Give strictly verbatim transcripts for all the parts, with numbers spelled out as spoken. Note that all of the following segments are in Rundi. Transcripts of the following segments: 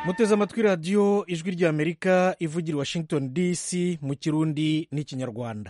muteze amatwi radiyo ijwi ry'amerika ivugira i washington dc mu kirundi n'ikinyarwanda.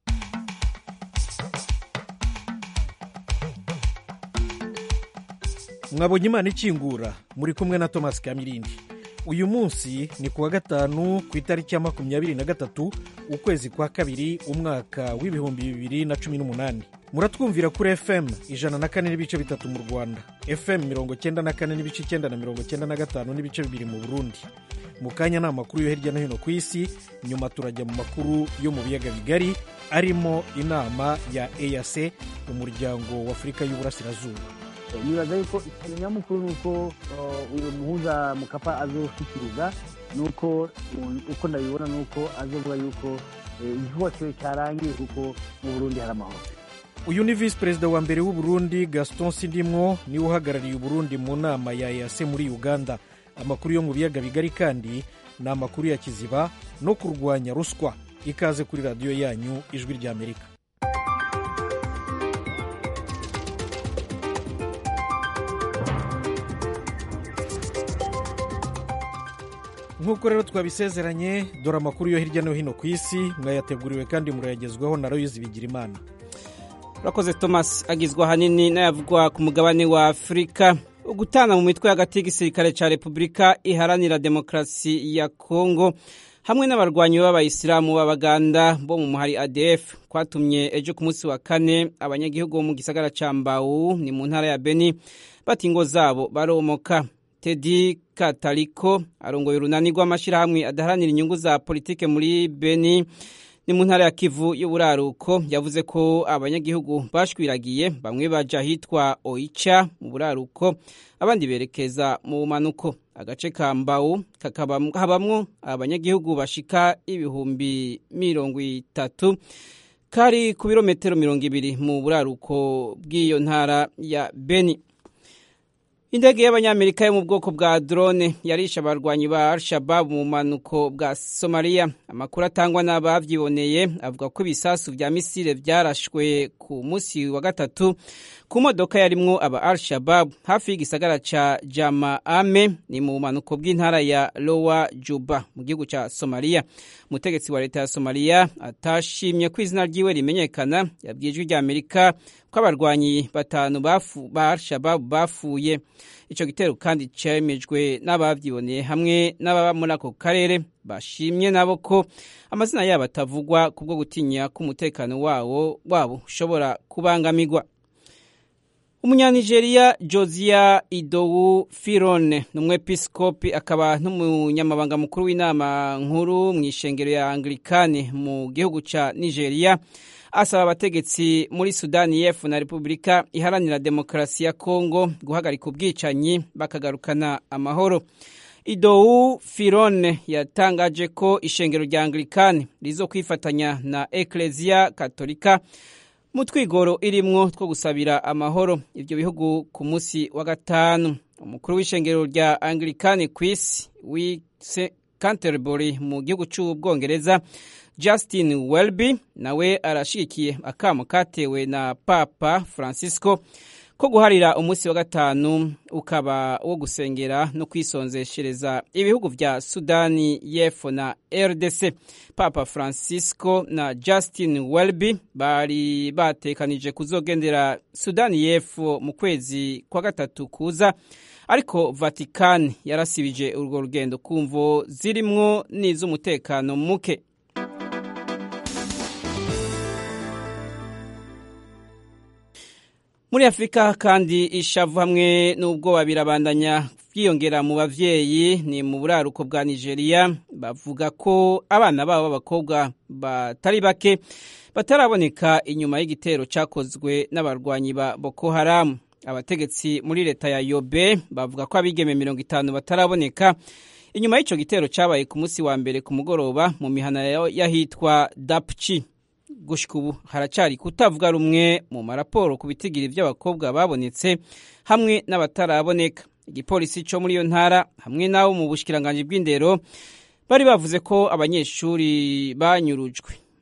mwabonye imana ikingura, muri kumwe na Thomas Kamirindi. uyu munsi ni kuwa gatanu ku itariki ya makumyabiri na gatatu ukwezi kwa kabiri umwaka w'ibihumbi bibiri na cumi n'umunani. muratwumvira kuri F M ijana na kane n'ibice bitatu mu Rwanda, F M mirongo cyenda na kane n'ibice icyenda na mirongo cyenda na gatanu n'ibice bibiri mu Burundi. mu kanya ni amakuru yo hirya no hino ku isi, nyuma turajya mu makuru yo mu biyaga bigari arimo inama ya E A C, umuryango wa Afurika y'Uburasirazuba. nibaza yuko ikintu nyamukuru ni uko uyu muhuza Mukapa azoshyikiriza, ni uko uko ndabibona ni uko azovuga yuko igihugu cyiwe cyarangiye kuko mu Burundi hari amahoro. uyu ni visi perezida wa mbere w'u Burundi Gaston Sindimwo, niwe uhagarariye u Burundi mu nama ya E A C muri Uganda. amakuru yo mu biyaga bigari kandi ni amakuru ya kiziba no kurwanya ruswa. ikaze kuri radiyo yanyu ijwi ry'Amerika. nk'uko rero twabisezeranye, dore amakuru yo hirya no hino ku isi, mwayateguriwe kandi murayagezwaho na Loyizi Bigirimana. urakoze Thomas. agizwe ahanini n'ayavugwa ku mugabane wa Afurika. ugutana mu mitwe hagati y'igisirikare cya Repubulika Iharanira Demokarasi ya Kongo hamwe n'abarwanyi b'abayisilamu b'abaganda bo mu muhari A D F kwatumye ejo ku munsi wa kane abanyagihugu bo mu gisagara ca Mbau ni mu ntara ya Beni bati ingo zabo baromoka. Tedi Kataliko arongoye urunani rw'amashyirahamwe adaharanira inyungu za politike muri Beni ni mu ntara ya Kivu y'uburaruko, yavuze ko abanyagihugu bashwiragiye, bamwe baja ahitwa Oicha mu buraruko, abandi berekeza mu bumanuko. agace ka Mbau kakabamwo abanyagihugu bashika ibihumbi mirongo itatu, kari ku birometero mirongo ibiri mu buraruko bw'iyo ntara ya Beni. Indege y'abanyamerika yo mu bwoko bwa drone yarisha abarwanyi ba Al-Shabaab mu manuko bwa Somalia. amakuru atangwa n'abavyiboneye avuga ko ibisasu vya misile vyarashwe ku munsi wa gatatu ku modoka yarimwo aba Al-Shabaab hafi y'igisagara ca Jamaame ni mu manuko bw'intara ya Lower Juba mu gihugu ca Somalia. umutegetsi wa leta ya Somalia atashimye ko izina ryiwe rimenyekana yabwiye ijwi ry'Amerika ko abarwanyi batanu bafu ba Al-Shabaab bafuye. Ico gitero kandi cemejwe n'abavyiboneye hamwe n'ababa muri ako karere, bashimye nabo ko amazina yabo atavugwa kubwo gutinya ko umutekano wawo wabo ushobora kubangamirwa. Umunyanigeriya Josiah Idowu Firone n'umwepiskopi akaba n'umunyamabanga mukuru w'inama nkuru mu ishengero ya Anglikani mu gihugu ca Nigeria asaba abategetsi muri Sudani y'Epfo na Repubulika Iharanira Demokarasi ya Kongo guhagarika ubwicanyi bakagarukana amahoro. Idowu Firone yatangaje ko ishengero rya Anglikani rizo kwifatanya na Eklezia Katolika mu twigoro irimwo two gusabira amahoro ivyo bihugu ku munsi wa gatanu. umukuru w'ishengero rya Anglikani kw'isi wi Canterbury mu gihugu c'Ubwongereza Justin Welby nawe arashikiye akamo katewe na Papa Francisco ko guharira umunsi wa gatanu ukaba wo gusengera no kwisonzeshereza ibihugu vya Sudani y'Epfo na R D C. Papa Francisco na Justin Welby bari batekanije kuzogendera Sudani y'Epfo mu kwezi kwa gatatu kuza, ariko Vatican yarasibije urwo rugendo kumvo zirimwo n'iz'umutekano muke. Muri Afrika kandi ishavu hamwe n'ubwoba birabandanya byiyongera mu bavyeyi ni mu buraruko bwa Nigeria. bavuga ko abana babo b'abakobwa batari bake bataraboneka inyuma y'igitero cyakozwe n'abarwanyi ba Boko Haram. abategetsi muri leta ya Yobe bavuga ko abigeme mirongo itanu bataraboneka inyuma y'ico gitero cyabaye ku munsi wa mbere ku mugoroba mu mihana yahitwa Dapchi. gushika ubu haracari kutavuga rumwe mu maraporo ku bitigiri by'abakobwa babonetse hamwe n'abataraboneka. igipolisi cyo muri iyo ntara hamwe nawo mu bushikiranganje bw'indero bari bavuze ko abanyeshuri banyurujwe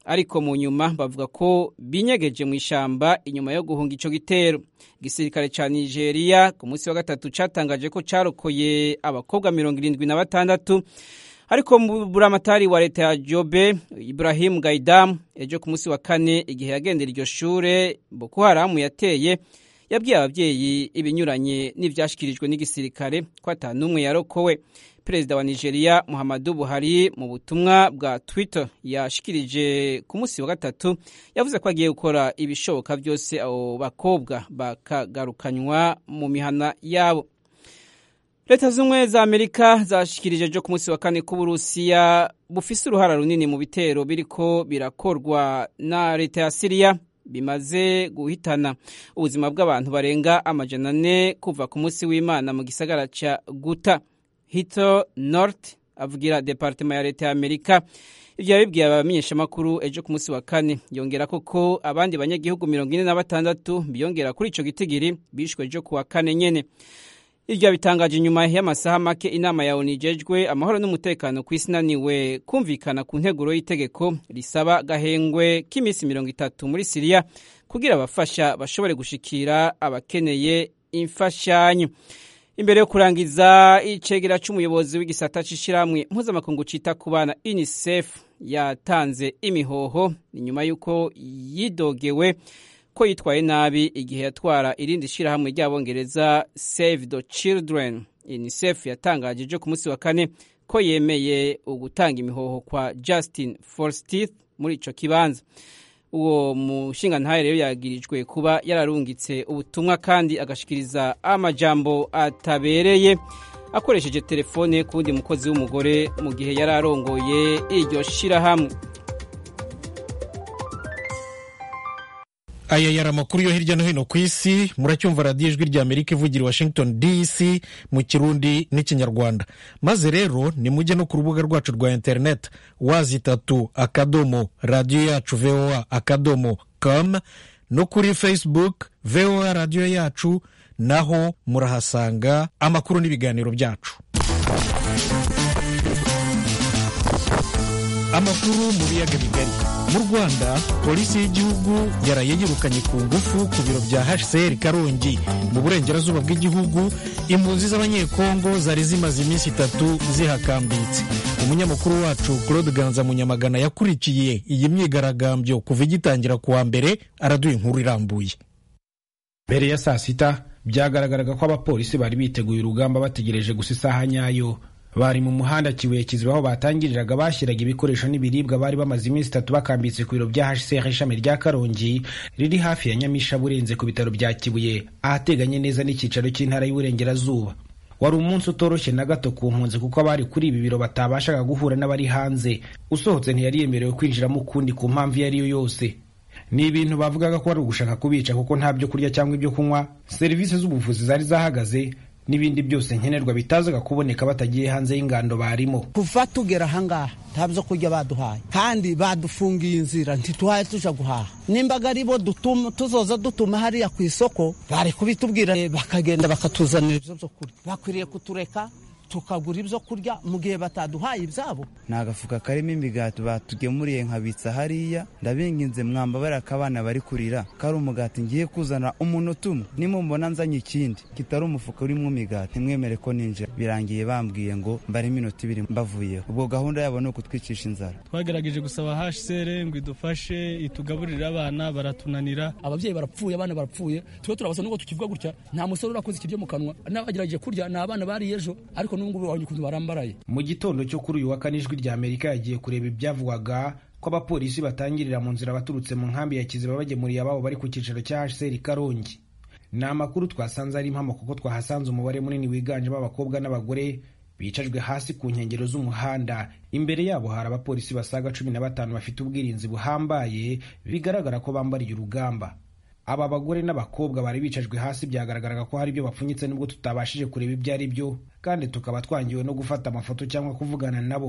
ariko mu nyuma bavuga ko binyegeje mu ishamba inyuma yo guhunga ico gitero. Igisirikare ca Nigeria ku munsi wa gatatu catangaje ko carokoye abakobwa mirongo irindwi na batandatu, ariko buramatari wa leta ya Jobe Ibrahim Gaidam ejo ku munsi wa kane igihe yagendera iryo shure Boko Haram yateye yabwiye abavyeyi ibinyuranye n'ivyashikirijwe n'igisirikare ko atanumwe yarokowe. Perezida wa Nigeria Muhammadu Buhari mu butumwa bwa Twitter yashikirije ku munsi wa gatatu yavuze ko agiye gukora ibishoboka byose abo bakobwa bakagarukanywa mu mihana yabo. Leta z'Ubumwe za Amerika zashikirije ejo ku munsi wa kane ko Uburusiya bufise uruhara runini mu bitero biriko birakorwa na leta ya Syria bimaze guhitana ubuzima bw'abantu barenga amajana ane kuva ku munsi w'Imana mu gisagara ca Guta. Hito North avugira departement ya leta ya Amerika ivyo yabibwiye abamenyeshamakuru ejo ku munsi wa kane, yongera koko abandi banyagihugu mirongo ine na batandatu biyongera kuri ico gitigiri bishwe ejo ku wa kane nyene. Ivyo bitangaje inyuma y'amasaha make inama ya O N U ijejwe amahoro n'umutekano kw'isi inaniwe kumvikana ku nteguro y'itegeko risaba gahengwe k'imisi mirongo itatu muri Syria kugira abafasha bashobore gushikira abakeneye imfashanyo. Imbere yo kurangiza icegera c'umuyobozi w'igisata c'ishiramwe mpuzamakungu cita ku bana UNICEF yatanze imihoho inyuma y'uko yidogewe ko yitwaye nabi igihe yatwara irindi shirahamwe ry'abongereza Save the Children. UNICEF yatangaje ejo ku munsi wa kane ko yemeye ugutanga imihoho kwa Justin Forsyth muri ico kibanza. Uwo mushingantahe rero yagirijwe kuba yararungitse ubutumwa kandi agashikiriza amajambo atabereye akoresheje telefone kundi mukozi w'umugore mu gihe yararongoye iryo shirahamwe. Aya yari amakuru yo hirya no hino ku isi. Muracyumva radiyo ijwi rya Amerika ivugira Washington D C mu Kirundi n'Ikinyarwanda. Maze rero ni mujye no ku rubuga rwacu rwa internet wazitatu akadomo radio yacu V O A akadomo com no kuri Facebook V O A radio yacu, naho murahasanga amakuru n'ibiganiro byacu. Amakuru mu biyaga bigari. Mu Rwanda polisi y'igihugu yaraye yirukanye ku ngufu ku biro bya H C R Karongi mu burengerazuba bw'igihugu impunzi z'abanyekongo zari zimaze iminsi itatu zihakambitse. Umunyamakuru wacu Claude Ganza Munyamagana yakurikiye iyi myigaragambyo kuva igitangira kuwa mbere, araduye inkuru irambuye. Mbere ya saa sita byagaragaraga ko abapolisi bari biteguye urugamba bategereje gusa isaha nyayo. Bari mu muhanda Kibuye Kiziba aho batangiriraga bashyiraga ibikoresho n'ibiribwa bari bamaze iminsi itatu bakambitse ku biro bya H C R ishami rya Karongi riri hafi ya Nyamisha burenze ku bitaro bya Kibuye ahateganye neza n'ikicaro cy'intara y'Uburengerazuba. Wari umunsi utoroshye na gato ku mpunzi kuko abari kuri ibi biro batabashaga guhura n'abari hanze, usohotse ntiyari yemerewe kwinjiramo ukundi ku mpamvu yari yo yose. Ni ibintu bavugaga ko ari ugushaka kubica kuko nta byo kurya cyangwa ibyo kunywa, serivisi z'ubuvuzi zari zahagaze n'ibindi byose nkenerwa bitazaga kuboneka batagiye hanze y'ingando barimo. Kuva tugera ahangaha ntabyo kurya baduhaye kandi badufungiye inzira ntituhaye tuja guhaha. Nimbaga aribo dutuma tuzoza dutuma hariya ku isoko bari kubitubwira bakagenda bakatuzanira ibyo byo kurya. Bakwiriye kutureka tukagura ibyo kurya mu gihe bataduhaye ibyabo. Nagafuka karimo imigati batugemuriye nkabitsa hariya, ndabinginze mwamba baraka abana bari kurira kari umugati ngiye kuzana umuntu tumwe, nimumbona nzanye ikindi kitari umufuka urimo imigati mwemere ko ninje. Birangiye bambwiye ngo mbare iminota ibiri mbavuyeho. Ubwo gahunda yabo no kutwicisha inzara. Twagerageje gusaba H C R ngo idufashe itugaburire abana, baratunanira. Abavyeyi barapfuye, abana barapfuye, twe turabasa nuko tukivuga gutya nta musore urakoze ikiryo mu kanwa, n'abagerageje kurya na abana bari ejo ariko nubwo bahunyukunze barambaraye. Mu gitondo cyo kuri uyu wa kane ijwi rya Amerika yagiye kureba ibyavugwaga ko abapolisi batangirira mu nzira baturutse mu nkambi ya Kiziba bagemuriye ababo bari ku kicaro cya H C R Karongi. Ni amakuru twasanze ari impamo kuko twahasanze umubare munini wiganjemo abakobwa n'abagore bicajwe hasi ku nkengero z'umuhanda. Imbere yabo hari abapolisi basaga cumi na batanu bafite ubwirinzi buhambaye bigaragara ko bambariye urugamba. Aba bagore n'abakobwa bari bicajwe hasi byagaragaraga ko hari ibyo bapfunyitse nubwo tutabashije kureba ibyo ari byo, kandi tukaba twangiwe no gufata amafoto cyangwa kuvugana nabo.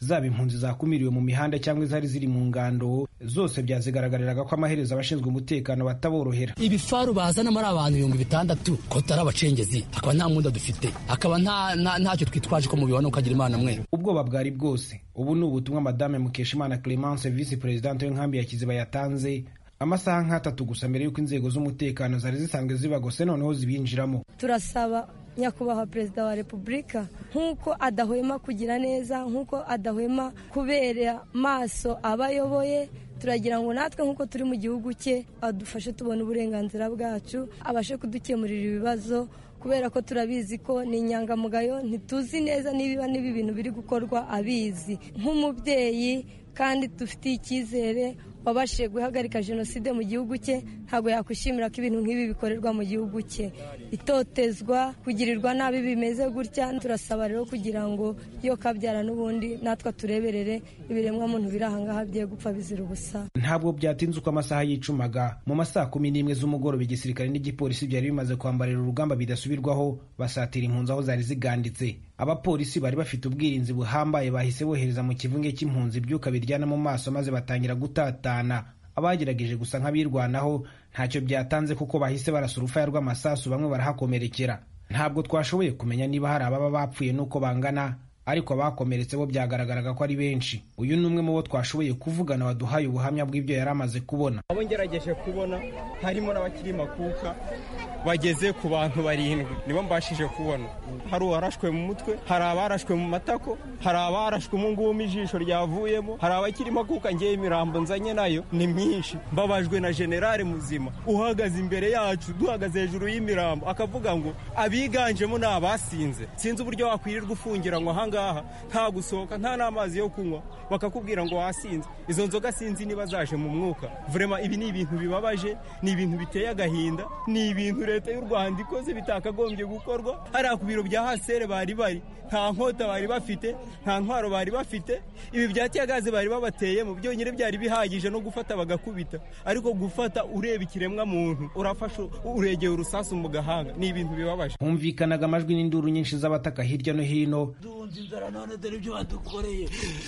zaba impunzi zakumiriwe mu mihanda cyangwa izari ziri mu ngando, zose byazigaragariraga ko amaherezo abashinzwe umutekano bataborohera. Ibifaru bazana muri abantu ibihumbi bitandatu ko tari abacengezi, akaba nta mwunda dufite, akaba nta ntacyo twitwaje ko mubibona ukagira imana mwe. Ubwoba bwari bwose. Ubu ni ubutumwa Madame Mukeshimana Clemence, vice presidente w'inkambi ya Kiziba, yatanze amasaha nk'atatu gusa mbere y'uko inzego z'umutekano zari zisanzwe zibagose noneho zibinjiramo. Turasaba nyakubahwa perezida wa repubulika nk'uko adahwema kugira neza, nk'uko adahwema kubera maso abayoboye, turagira ngo natwe nk'uko turi mu gihugu cye adufashe tubona uburenganzira bwacu, abashe kudukemurira ibibazo, kubera ko turabizi ko ni inyangamugayo, ntituzi neza niba n'ibi bintu biri gukorwa abizi. Nk'umubyeyi kandi dufitiye icyizere wabashije guhagarika jenoside mu gihugu cye, ntabwo yakwishimira ko ibintu nk'ibi bikorerwa mu gihugu cye. Itotezwa, kugirirwa nabi bimeze gutya, turasaba rero kugira ngo iyo kabyara n'ubundi natwe tureberere ibiremwa muntu biri ahangaha bye gupfa bizira ubusa. Ntabwo byatinze uko amasaha yicumaga. Mu masaha kumi n'imwe z'umugoroba igisirikare n'igipolisi byari bimaze kwambarira urugamba bidasubirwaho, basatira impunzi aho zari ziganditse. Abapolisi bari bafite ubwirinzi buhambaye, bahise bohereza mu kivunge cy'impunzi ibyuka biryana mu maso maze batangira gutatana. Abagerageje gusa nk'abirwanaho ntacyo byatanze kuko bahise barasa urufaya rw'amasasu, bamwe barahakomerekera. Ntabwo twashoboye kumenya niba hari ababa bapfuye n'uko bangana, ariko abakomeretse bo byagaragaraga ko ari benshi. Uyu ni umwe mu bo twashoboye kuvugana waduhaye ubuhamya bw'ibyo yari amaze kubona. Abo ngerageje kubona harimo n'abakiri makuka bageze ku bantu barindwi nibo mbashije kubona. Hari uwarashwe mu mutwe, hari abarashwe mu matako, hari abarashwe mu ngumi ijisho ryavuyemo, hari abakiri makuka. Ngiye imirambo nzanye nayo ni myinshi, mbabajwe na generale muzima uhagaze imbere yacu, duhagaze hejuru y'imirambo, akavuga ngo abiganjemo ni abasinze. Sinzi uburyo wakwirirwa ufungira ngo ahangaha nta gusohoka nta n'amazi yo kunywa, bakakubwira ngo wasinze. Izo nzoga sinzi niba zaje mu mwuka. Vraiment ibi ni ibintu bibabaje, ni ibintu biteye agahinda, ni ibintu leta y'u Rwanda ikoze bitakagombye gukorwa. Hari ku biro bya hasere bari bari, nta nkota bari bafite, nta ntwaro bari bafite. Ibi byatiye gaze bari babateyemo byonyine byari bihagije no gufata bagakubita, ariko gufata ureba ikiremwa muntu urafasha uregeye urusasu mu gahanga, ni ibintu bibabaje. Humvikanaga amajwi n'induru nyinshi z'abataka hirya no hino. Inzara none dore ibyo badukoreye.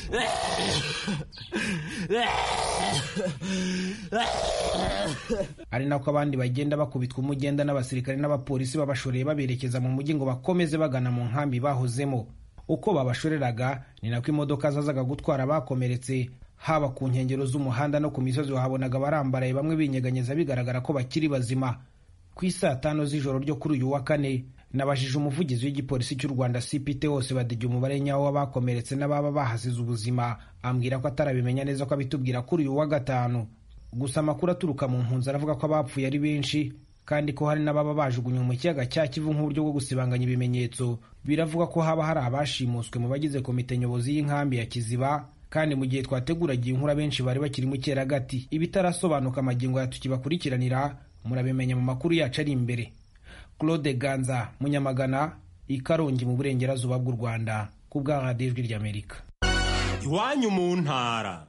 Ari nako abandi bagenda bakubitwa umugenda n'abasirikare n'abapolisi babashoreye baberekeza mu mujyi ngo bakomeze bagana mu nkambi bahozemo. Uko babashoreraga ni nako imodoka zazaga gutwara abakomeretse, haba ku nkengero z'umuhanda no ku misozi wahabonaga barambaraye, bamwe binyeganyeza bigaragara ko bakiri bazima. Ku isaa tano z'ijoro ryo kuri uyu wa kane nabajije umuvugizi w'igipolisi cy'u Rwanda C P T wose badijya umubare nyawo w'abakomeretse n'ababa bahasize ubuzima, ambwira ko atarabimenya neza ko abitubwira kuri uyu wa gatanu. Gusa amakuru aturuka mu mpunzi aravuga ko abapfuye ari benshi kandi ko hari n'ababa bajugunywe mu kiyaga cya Kivu nk'uburyo bwo gusibanganya ibimenyetso. Biravuga ko haba hari abashimuswe mu bagize komite nyobozi y'inkambi ya Kiziba, kandi mu gihe twateguraga iyi nkuru benshi bari bakiri mu cyeragati. Ibitarasobanuka amagingo yatukibakurikiranira murabimenya mu makuru yacu ari imbere. Claude Ganza, Munyamagana, i Karongi mu burengerazuba bw'u Rwanda, ku bwa Radio Ijwi ry'Amerika. Iwanyu mu ntara.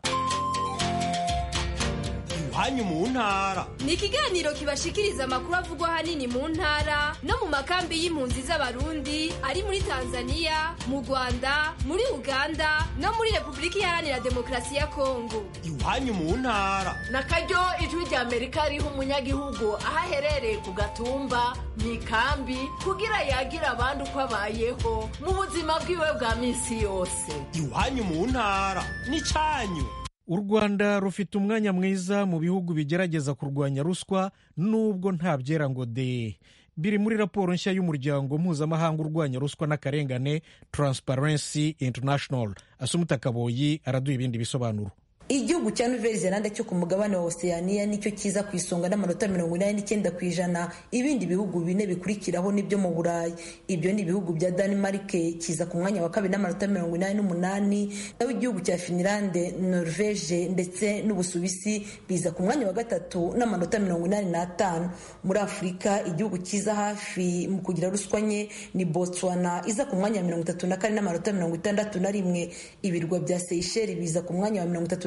Iwanyu mu ntara ni ikiganiro kibashikiriza amakuru avugwa ahanini mu ntara no mu makambi y'impunzi z'abarundi ari muri Tanzania, mu Rwanda, muri Uganda no muri Repubulika Iharanira Demokarasi ya Kongo. Iwanyu mu ntara nakaryo Ijwi ry'Amerika riha umunyagihugu aho aherereye ku gatumba mu ikambi kugira yagira abandi uko abayeho mu buzima bwiwe bwa minsi yose. Iwanyu mu ntara ni cyanyu. U Rwanda rufite umwanya mwiza mu bihugu bigerageza kurwanya ruswa nubwo nta byera ngo de. Biri muri raporo nshya y'umuryango mpuzamahanga urwanya ruswa n'akarengane Transparency International. Asumuta Kaboyi araduha ibindi bisobanuro. Igihugu cya Nouvelle-Zélande cyo ku mugabane wa Oceania nicyo kiza ku isonga n'amanota mirongo inani n'icyenda ku ijana. Ibindi bihugu bine bikurikiraho nibyo mu Burayi. Ibyo ni ibihugu bya Denmark kiza ku mwanya wa kabiri n'amanota mirongo inani n'umunani, naho igihugu cya Finland, Norvege ndetse n'Ubusuwisi biza ku mwanya wa gatatu n'amanota mirongo inani n'atanu. Muri Afurika igihugu kiza hafi mu kugira ruswa nke ni Botswana iza ku mwanya wa mirongo itatu na kane n'amanota mirongo itandatu na rimwe. Ibirwa bya Seychelles biza ku mwanya wa mirongo itatu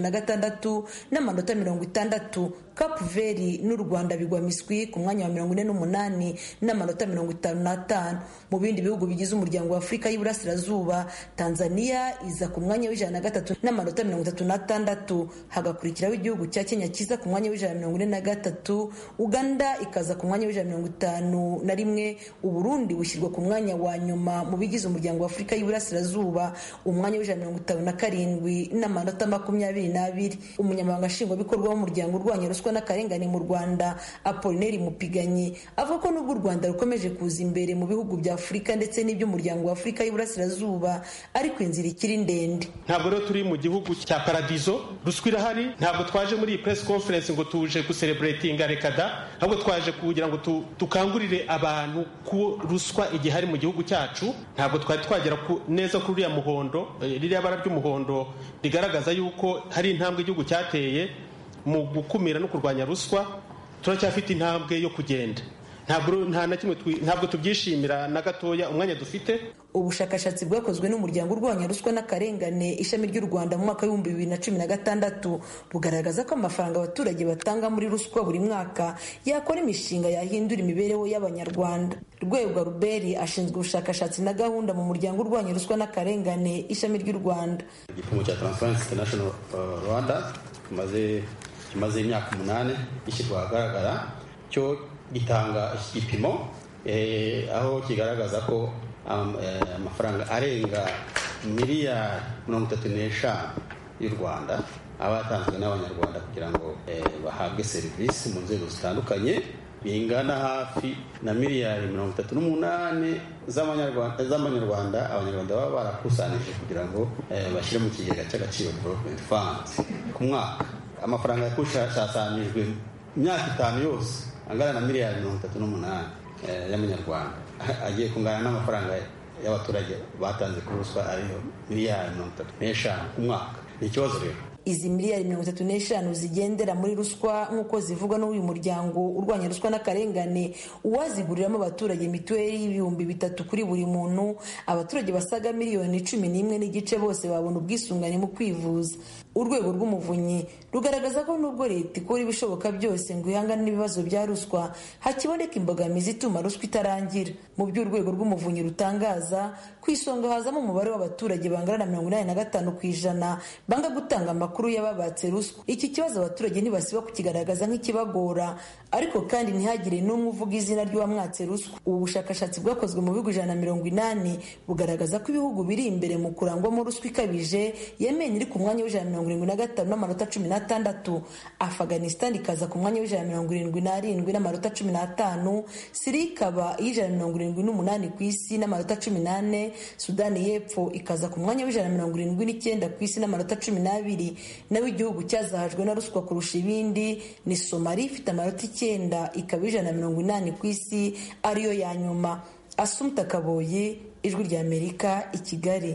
na gatandatu n'amanota mirongo itandatu. Cape Verde n'u Rwanda bigwa miswi ku mwanya wa mirongo ine n'umunani n'amanota mirongo itanu n'atanu. Mu bindi bihugu bigize umuryango wa Afurika y'Iburasirazuba, Tanzania iza ku mwanya w'ijana na gatatu n'amanota mirongo itatu n'atandatu, hagakurikiraho igihugu cya Kenya kiza ku mwanya w'ijana na mirongo ine na gatatu, Uganda ikaza ku mwanya w'ijana na mirongo itanu na rimwe, Uburundi bushyirwa ku mwanya wa nyuma mu bigize umuryango wa Afurika y'Iburasirazuba, umwanya w'ijana na mirongo itanu na karindwi n'amanota makumyabiri n'abiri. Umunyamabanga nshingwabikorwa w'umuryango urwanya ruswa n'akarengane mu Rwanda, Apollinaire Mupiganyi, avuga ko nubwo u Rwanda rukomeje kuza imbere mu bihugu bya Afurika ndetse n'iby'umuryango wa Afurika y'Iburasirazuba, ariko inzira ikiri ndende. Ntabwo rero turi mu gihugu cya paradizo, ruswa irahari. Ntabwo twaje muri iyi press conference ngo tuje gucelebratinga rekada, ahubwo twaje kugira ngo tukangurire abantu ku ruswa igihari mu gihugu cyacu. Ntabwo twari twagera neza kuri uriya muhondo, ririya bara ry'umuhondo rigaragaza yuko hari intambwe igihugu cyateye mu gukumira no kurwanya ruswa. Turacyafite intambwe yo kugenda, ntabwo nta na kimwe ntabwo tubyishimira na gatoya umwanya dufite. Ubushakashatsi bwakozwe n'umuryango urwanya ruswa n'akarengane ishami ry'u Rwanda mu mwaka w'ibihumbi bibiri na cumi na gatandatu bugaragaza ko amafaranga abaturage batanga muri ruswa buri mwaka yakora imishinga yahindura imibereho y'Abanyarwanda. Rwego Ruberi ashinzwe ubushakashatsi na gahunda mu muryango urwanya ruswa n'akarengane ishami ry'u Rwanda. Igipimo cya Transparency International uh, Rwanda kimaze kimaze imyaka umunani ishyirwa ahagaragara, cyo gitanga igipimo eh, aho kigaragaza ko amafaranga um, eh, arenga miliyari mirongo itatu n'eshanu y'u Rwanda abatanzwe n'Abanyarwanda kugira ngo eh, bahabwe serivisi mu nzego zitandukanye bingana hafi na miliyari mirongo itatu n'umunani z'Amanyarwanda z'Amanyarwanda Abanyarwanda baba barakusanije kugira ngo eh, bashyire mu kigega cy'agaciro Development Fund ku mwaka. Amafaranga yakushanyirijwe imyaka itanu yose angana na miliyari mirongo itatu n'umunani eh, y'Amanyarwanda, agiye kungana n'amafaranga y'abaturage batanze kuri ruswa ariyo miliyari mirongo itatu n'eshanu ku mwaka. Ni ikibazo rero. Izi miliyari mirongo itatu n'eshanu zigendera muri ruswa nk'uko zivugwa n'uyu muryango urwanya ruswa n'akarengane, uwaziguriramo abaturage mituweli y'ibihumbi bitatu kuri buri muntu, abaturage basaga miliyoni cumi n'imwe n'igice bose babona ubwisungane mu kwivuza. Urwego rw'Umuvunyi rugaragaza ko nubwo leta ikora ibishoboka byose ngo ihangane n'ibibazo bya ruswa, hakiboneka imbogamizi ituma ruswa itarangira. Mu by'urwego rw'Umuvunyi rutangaza, ku isonga hazamo umubare w'abaturage bangana na mirongo inani na gatanu ku ijana banga gutanga amakuru y'ababatse ruswa. Iki kibazo abaturage ntibasiba kukigaragaza nk'ikibagora, ariko kandi ntihagire n'umwe uvuga izina ry'uwamwatse ruswa. Ubu bushakashatsi bwakozwe mu bihugu ijana na mirongo inani bugaragaza ko ibihugu biri imbere mu kurangwamo ruswa ikabije, Yemen iri ku mwanya w'ijana na mirongo irindwi na gatanu n'amanota cumi n'atandatu, Afghanistan ikaza ku mwanya w'ijana na mirongo irindwi n'arindwi n'amanota cumi n'atanu, Syria ikaba iy'ijana na mirongo irindwi n'umunani ku isi n'amanota cumi n'ane, Sudani y'Epfo ikaza ku mwanya w'ijana na mirongo irindwi n'icyenda ku isi n'amanota cumi n'abiri. Naho igihugu cyazahajwe na ruswa kurusha ibindi ni Somalia ifite amanota icyenda, ikaba ijana na mirongo inani ku isi ariyo ya nyuma. Assumpta Kaboyi, Ijwi ry'Amerika, i Kigali.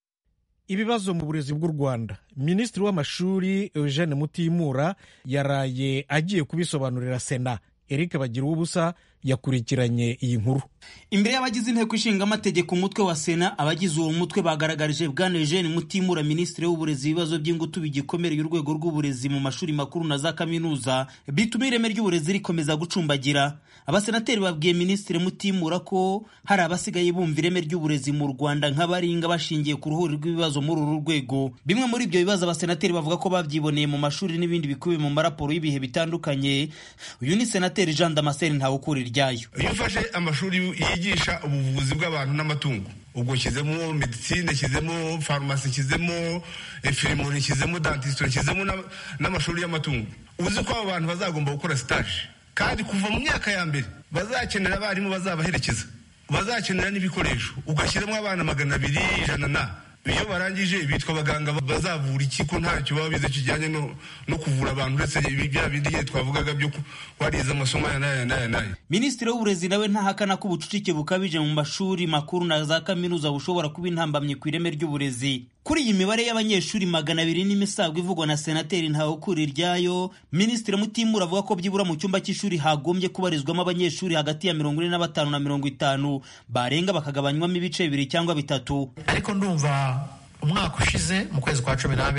Ibibazo mu burezi bw'u Rwanda, Minisitiri w'Amashuri Eugene Mutimura yaraye agiye kubisobanurira Sena. Eric Bagiruwubusa yakurikiranye iyi nkuru. Imbere y'abagize inteko ishinga amategeko umutwe wa Sena, abagize uwo mutwe bagaragarije Bwana Eugene Mutimura Minisitiri w'Uburezi ibibazo by'ingutu bigikomereye urwego rw'uburezi mu mashuri makuru na za kaminuza, bituma ireme ry'uburezi rikomeza gucumbagira. Abasenateri babwiye Minisitiri Mutimura ko hari abasigaye bumva ireme ry'uburezi mu Rwanda nk'abaringa bashingiye ku ruhuri rw'ibibazo muri uru rwego. Bimwe muri ibyo bibazo abasenateri bavuga ko babyiboneye mu mashuri n'ibindi bikubiye mu maraporo y'ibihe bitandukanye. Uyu ni Senateri Jean Damascene Ntawukuriryayo. Iyo ufashe amashuri yigisha ubuvuzi bw'abantu n'amatungo, ubwo nshyizemo medicine, nshyizemo farumasi, nshyizemo infirmieri, nshyizemo dentistry, nshyizemo n'amashuri y'amatungo, uzi ko abo bantu bazagomba gukora stage, kandi kuva mu myaka ya mbere bazakenera abarimu bazabaherekeza, bazakenera n'ibikoresho, ugashyiramo abana magana abiri ijana na iyo barangije bitwa abaganga bazavura iki ko ntacyo baba bize kijyanye no no kuvura abantu uretse bya bindi twavugaga byo kwariza amasomo ya naya naya naya. Minisitiri w'Uburezi nawe ntahakana ko ubucucike bukabije mu mashuri makuru na za kaminuza bushobora kuba intambamye ku ireme ry'uburezi. Kuri iyi mibare y'abanyeshuri magana abiri n'imisago ivugwa na Senateri Ntawukuriryayo, Minisitiri Mutimura avuga ko byibura mu cyumba cy'ishuri hagombye kubarizwamo abanyeshuri hagati ya mirongo ine na batanu na mirongo itanu, barenga bakagabanywamo ibice bibiri cyangwa bitatu. Ariko ndumva umwaka ushize mu kwezi kwa cumi n'abiri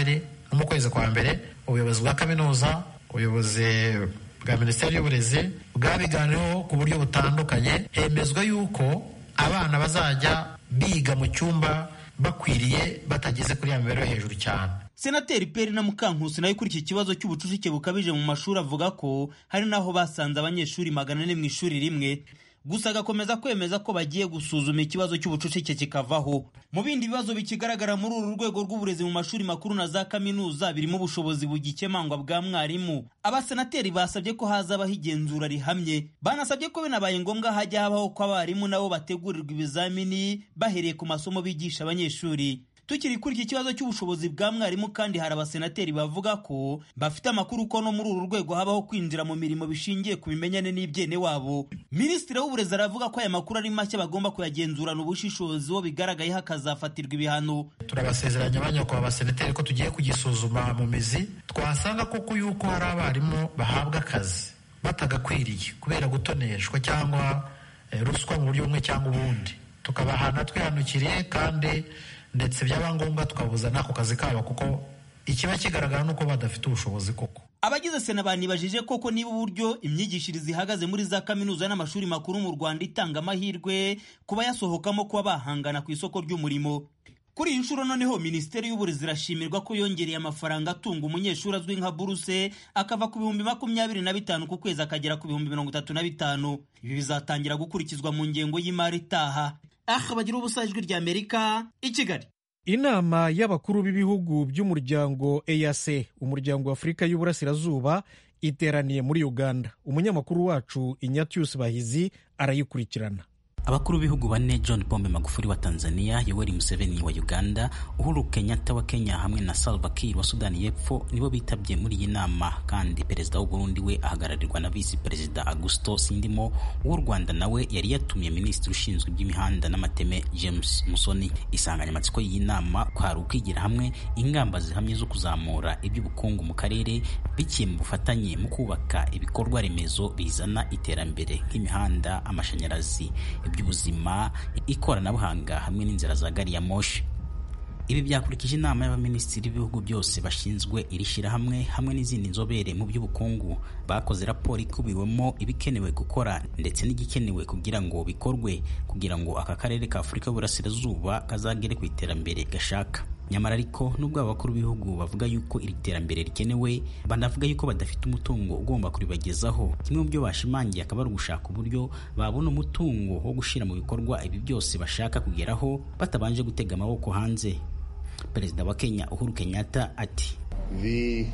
no mu kwezi kwa mbere ubuyobozi bwa kaminuza, ubuyobozi bwa minisiteri y'uburezi bwabiganiweho ku buryo butandukanye, hemezwa yuko abana bazajya biga mu cyumba bakwiriye batageze kuri ya mibereho hejuru cyane. Senateri Peri na Mukankusi nayo kuri iki kibazo cy'ubucucike bukabije mu mashuri avuga ko hari naho basanze abanyeshuri magana ane mu ishuri rimwe, gusa agakomeza kwemeza ko bagiye gusuzuma ikibazo cy'ubucucike kikavaho. Mu bindi bibazo bikigaragara muri uru rwego rw'uburezi mu mashuri makuru na za kaminuza birimo ubushobozi bugikemangwa bwa mwarimu. Abasenateri basabye ko hazabaho igenzura rihamye, banasabye ko binabaye ngombwa hajya habaho ko abarimu nabo bategurirwa ibizamini bahereye ku masomo bigisha abanyeshuri. Tukiri kuri iki kibazo cy'ubushobozi bwa mwarimu kandi hari abasenateri bavuga ko bafite amakuru ko no muri uru rwego habaho kwinjira mu mirimo bishingiye ku bimenyane n'ibyene wabo. Minisitiri w'uburezi aravuga ko aya makuru ari make bagomba kuyagenzurana ubushishozi, wo bigaragaye hakazafatirwa ibihano. Turabasezeranya abanyakubahwa abasenateri ko tugiye kugisuzuma mu mizi, twasanga koko yuko hari abarimu bahabwa akazi batagakwiriye kubera gutoneshwa cyangwa e, ruswa mu buryo bumwe cyangwa ubundi, tukabahana twihanukiriye kandi ndetse byaba ngombwa tukabuza n'ako kazi kabo kuko ikiba kigaragara nuko badafite ubushobozi koko. Abagize Sena banibajije koko niba uburyo imyigishirize ihagaze muri za kaminuza n'amashuri makuru mu Rwanda itanga amahirwe kuba yasohokamo kuba bahangana ku isoko ry'umurimo. Kuri iyi nshuro noneho Minisiteri y'Uburezi irashimirwa ko yongereye amafaranga atunga umunyeshuri azwi nka buruse akava ku bihumbi makumyabiri na bitanu ku kwezi akagera ku bihumbi mirongo itatu na bitanu. Ibi bizatangira gukurikizwa mu ngengo y'imari itaha. Aha bagira ubusa ijwi rya Amerika i Kigali. Inama y'abakuru b'ibihugu by'umuryango E A C, umuryango wa Afurika y'Uburasirazuba, iteraniye muri Uganda. Umunyamakuru wacu Ignatius Bahizi arayikurikirana. Abakuru b'ibihugu bane, John Pombe Magufuli wa Tanzania, Yoweri Museveni wa Uganda, Uhuru Kenyatta wa Kenya hamwe na Salva Kiir wa Sudani y'Epfo nibo bitabye muri iyi nama, kandi perezida w'u Burundi we ahagararirwa na visi perezida Augusto Sindimo. Uw'u Rwanda nawe yari yatumye minisitiri ushinzwe iby'imihanda n'amateme James Musoni. Insanganyamatsiko y'iyi nama kwari ukwigira hamwe ingamba zihamye zo kuzamura iby'ubukungu mu karere biciye mu bufatanye mu kubaka ibikorwa remezo bizana iterambere nk'imihanda, amashanyarazi, iby'ubuzima, ikoranabuhanga hamwe n'inzira za gari ya moshi. Ibi byakurikije inama y'abaminisitiri b'ibihugu byose bashinzwe iri shyirahamwe hamwe n'izindi nzobere mu by'ubukungu. Bakoze raporo ikubiwemo ibikenewe gukora ndetse n'igikenewe kugira ngo bikorwe kugira ngo aka karere ka Afurika y'Uburasirazuba kazagere ku iterambere gashaka. Nyamara ariko nubwo abakuru b'ibihugu bavuga yuko iri terambere rikenewe, banavuga yuko badafite umutungo ugomba kuribagezaho. Kimwe mu byo bashimangiye akaba ari ugushaka uburyo babona umutungo wo gushira mu bikorwa ibi byose bashaka kugeraho batabanje gutega amaboko hanze. Perezida wa Kenya Uhuru Kenyatta ati, The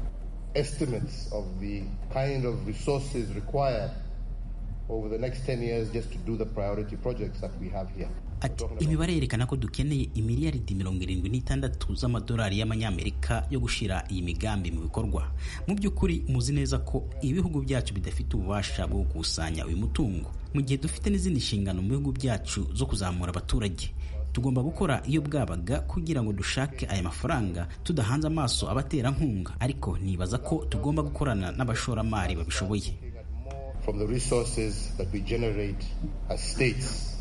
estimates of the kind of resources required over the next ten years just to do the priority projects that we have here. Ati imibare yerekana ko dukeneye imiliyaridi mirongo irindwi n'itandatu z'amadolari y'amanyamerika yo gushira iyi migambi mu bikorwa. Mu by'ukuri muzi neza ko ibihugu byacu bidafite ububasha bwo gukusanya uyu mutungo, mu gihe dufite n'izindi nshingano mu bihugu byacu zo kuzamura abaturage. Tugomba gukora iyo bwabaga kugira ngo dushake aya mafaranga tudahanze amaso abaterankunga, ariko nibaza ko tugomba gukorana n'abashoramari babishoboye. From the resources that we generate as states.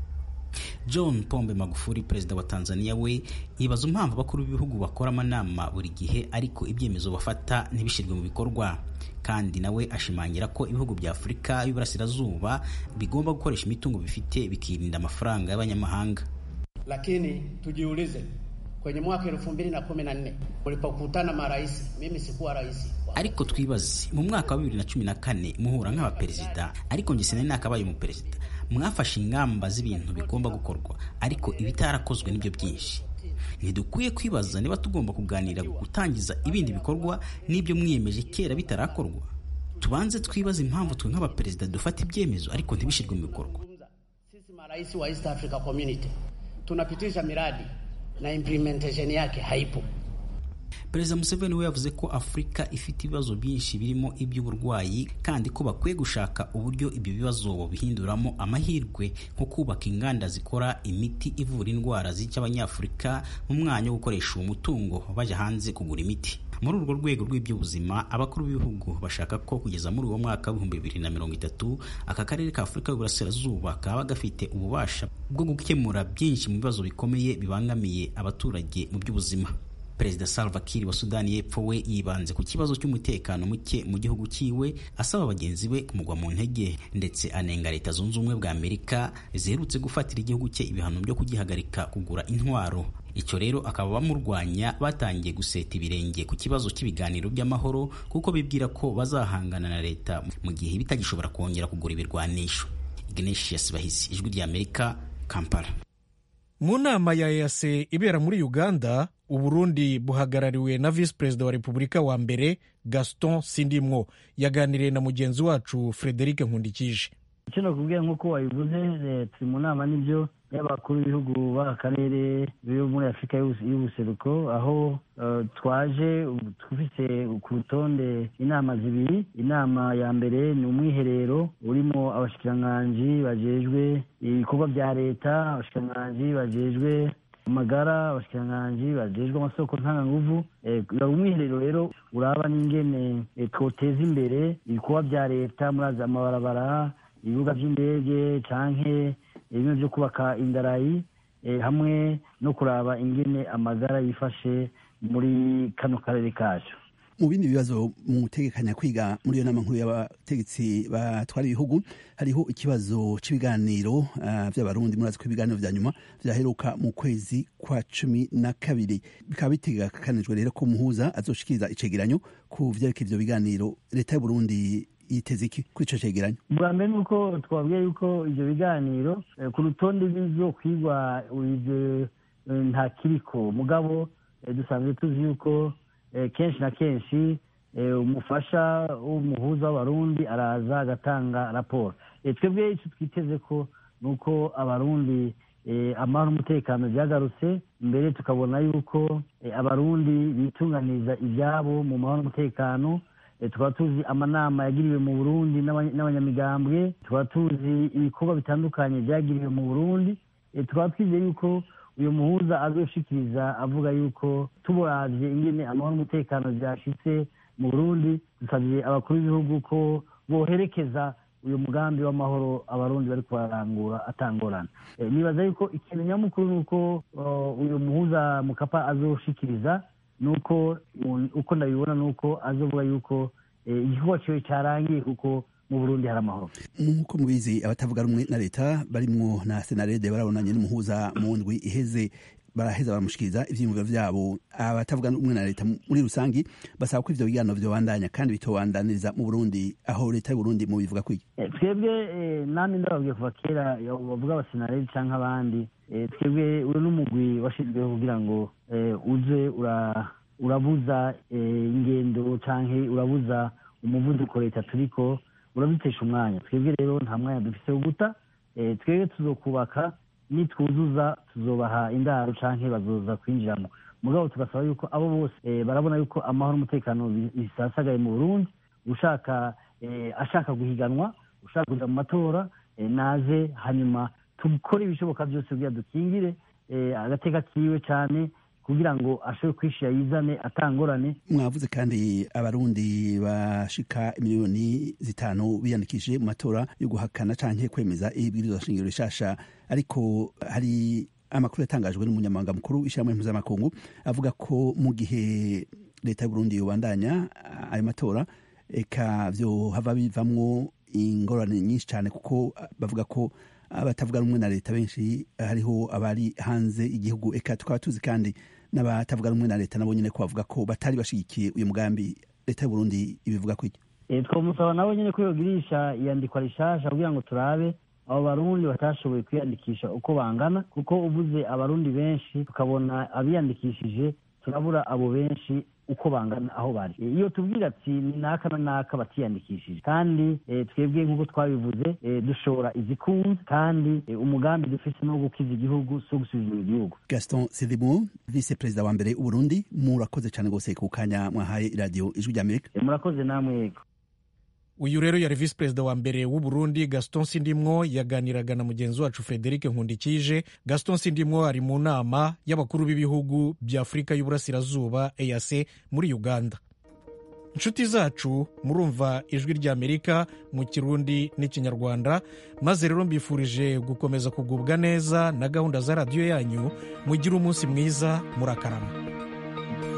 John Pombe Magufuli, perezida wa Tanzania, we yibaza impamvu abakuru b'ibihugu bakora amanama buri gihe ariko ibyemezo bafata ntibishirwe mu bikorwa, kandi nawe ashimangira ko ibihugu bya Afurika y'Uburasirazuba bigomba gukoresha imitungo bifite bikirinda amafaranga y'abanyamahanga. Lakini tujiulize, kwenye mwaka elfu mbili na kumi na nne ulipokutana marais, mimi sikuwa rais. Ariko twibaze, mu mwaka wa bibiri na cumi na kane muhura nk'abaperezida, ariko nge sinari nakabaye mu perezida. Mwafashe ingamba z'ibintu bigomba gukorwa, ariko ibitarakozwe nibyo byinshi. Ntidukwiye kwibaza niba tugomba kuganira gutangiza ibindi bikorwa n'ibyo mwiyemeje kera bitarakorwa. Tubanze twibaza impamvu twe nk'abaperezida dufata ibyemezo ariko ntibishirwe mu bikorwa. Sisi marais wa East Africa Community tunapitisha miradi na implementation yake haipo. Perezida Museveni we yavuze ko Afurika ifite ibibazo byinshi birimo iby'uburwayi, kandi ko bakwiye gushaka uburyo ibyo bibazo bihinduramo amahirwe, nko kubaka inganda zikora imiti ivura indwara zica abanyafurika mu mwanya wo gukoresha uwo mutungo bajya hanze kugura imiti. Muri urwo rwego rw'iby'ubuzima, abakuru b'ibihugu bashaka ko kugeza muri uwo mwaka w'ibihumbi bibiri na mirongo itatu aka karere ka Afurika y'Uburasirazuba kaba gafite ububasha bwo gukemura byinshi mu bibazo bikomeye bibangamiye abaturage mu by'ubuzima. Perezida Salva Kiir wa Sudani y'Epfo we yibanze ku kibazo cy'umutekano muke mu gihugu cyiwe, asaba bagenzi be kumugwa mu ntege, ndetse anenga Leta Zunze Ubumwe bwa Amerika ziherutse gufatira igihugu cye ibihano byo kugihagarika kugura intwaro. Icyo rero akaba bamurwanya batangiye guseta ibirenge ku kibazo cy'ibiganiro by'amahoro, kuko bibwira ko bazahangana na leta mu gihe bitagishobora kongera kugura ibirwanisho. Ignatius Bahisi, Ijwi ry'Amerika, Kampala. Mu nama ya E A C ibera muri Uganda, Uburundi buhagarariwe na Visi Perezida wa Repubulika wa mbere Gaston Sindimwo. Yaganiriye na mugenzi wacu Frederic Nkundikije. Icyo nakubwiye nk'uko wabivuze, turi mu nama n'ibyo y'abakuru b'ibihugu b'akarere byo muri Afurika y'ubuseruko, aho uh, twaje dufite ku rutonde inama zibiri. Inama ya mbere ni umwiherero urimo abashikiranganji bajejwe ibikorwa bya leta, abashikiranganji bajejwe amagara, abashikiranganji bajejwe amasoko ntanganguvu. E, umwiherero rero uraba n'ingene e, twoteza imbere ibikorwa bya leta muri amabarabara, ibibuga by'indege canke ibintu byo kubaka indarayi, eh, hamwe no kuraba ingene amagara yifashe muri kano karere kacu. Mu bindi bibazo mutegekanya kwiga muri iyo nama nkuru y'abategetsi batwara ibihugu, hariho ikibazo cy'ibiganiro uh, by'abarundi. Murazi ko ibiganiro vya nyuma vyaheruka mu kwezi kwa cumi na kabiri, bikaba bitegekanijwe rero ko muhuza azoshikiriza icegeranyo ku vyerekeye ivyo biganiro. Leta y'u Burundi yiteze iki kuri ico cegeranyo? Bwa mbere nuko twabwiye yuko ivyo biganiro eh, ku rutonde bizo kwigwa ivyo nta kiriko, mugabo eh, dusanzwe tuzi yuko eh, kenshi na kenshi eh, umufasha w'umuhuza w'abarundi araza agatanga raporo. Eh, twebwe ico twiteze ko nuko abarundi eh, amahoro n'umutekano vyagarutse, mbere tukabona yuko eh, abarundi bitunganiza ivyabo mu mahoro n'umutekano. Tukaba tuzi amanama yagiriwe mu Burundi n'abanyamigambwe, tukaba tuzi ibikorwa bitandukanye byagiriwe mu Burundi. Tukaba twizeye yuko uyu muhuza azoshikiriza avuga yuko tuboravye ingene amahoro n'umutekano vyashitse mu Burundi, dusavye abakuru b'ibihugu ko boherekeza uyu mugambi w'amahoro abarundi bari kubarangura atangorana. E, nibaza yuko ikintu nyamukuru nuko uh, uyu muhuza Mukapa azoshikiriza nuko uko ndabibona nuko azovuga yuko igikorwa cyo cyarangiye kuko mu Burundi hari amahoro. Nkuko mubizi, abatavuga rumwe na leta barimwo na Senarede barabonanye n'umuhuza mu ndwi iheze, baraheza baramushikiriza ivyiyumviro vyabo. Abatavuga rumwe na leta muri rusangi basaba ko ivyo biganiro vyobandanya kandi bitobandaniriza mu Burundi. Aho leta y'u Burundi mu bivuga kwiki? Twebwe nami ndababwiye kuva kera bavuga abasenarede canke abandi, twebwe uri n'umugwi washizweho kugira ngo uze urabuza ingendo canke urabuza umuvuduko leta turiko urabitesha umwanya. Twebwe rero nta mwanya dufise wo guta. Twebwe tuzokubaka, nitwuzuza tuzobaha indaro canke bazoza kwinjiramo. Mugabo tugasaba yuko abo bose barabona yuko amahoro n'umutekano bisasagaye mu Burundi, ushaka ashaka guhiganwa, ushaka kuja mu matora naze, hanyuma tukore ibishoboka byose kugira dukingire agateka kiwe cyane kugira ngo ashobore kwishira yizane atangorane. Mwavuze kandi abarundi bashika miliyoni zitanu biyandikishije mu matora yo guhakana canke kwemeza ibwirizwa shingiro rishasha, ariko hari amakuru yatangajwe n'umunyamabanga mukuru ishyirahamwe mpuzamakungu avuga ko mu gihe leta y'u Burundi yobandanya ayo matora eka vyo hava bivamwo ingorane nyinshi cyane, kuko bavuga ko abatavuga rumwe na leta benshi hariho abari hanze igihugu. Eka tukaba tuzi kandi n'abatavuga rumwe na leta nabo nyene ko bavuga ko batari bashigikiye uyu mugambi. Leta y'u Burundi ibivuga ko iki? E, twamusaba nabo nyene ko yogirisha iyandikwa rishasha kugira ngo turabe abo barundi batashoboye kwiyandikisha uko bangana, kuko uvuze abarundi benshi tukabona abiyandikishije, turabura abo benshi uko bangana aho bari. Iyo tubwira ati ni naka na naka batiyandikishije, kandi e, twebwe nk'uko twabivuze e, dushora izikunze, kandi e, umugambi dufise no gukiza igihugu so gusubiza igihugu. Gaston Sindimwo, vice perezida wa mbere w'u Burundi, murakoze cyane gose ku kanya mwahaye radio Ijwi ry'Amerika. E, murakoze namwe yego. Uyu rero yari visi perezida wa mbere w'u Burundi Gaston Sindimwo, yaganiraga na mugenzi wacu Frederic Nkundikije. Gaston Sindimwo ari mu nama y'abakuru b'ibihugu bya Afurika y'Uburasirazuba E A C muri Uganda. Inshuti zacu, murumva Ijwi ry'Amerika mu Kirundi n'Ikinyarwanda, maze rero mbifurije gukomeza kugubwa neza na gahunda za radio yanyu. Mugire umunsi mwiza, murakarama.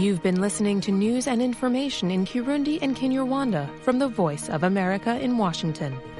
You've been listening to news and information in Kirundi and Kinyarwanda from the Voice of America in Washington.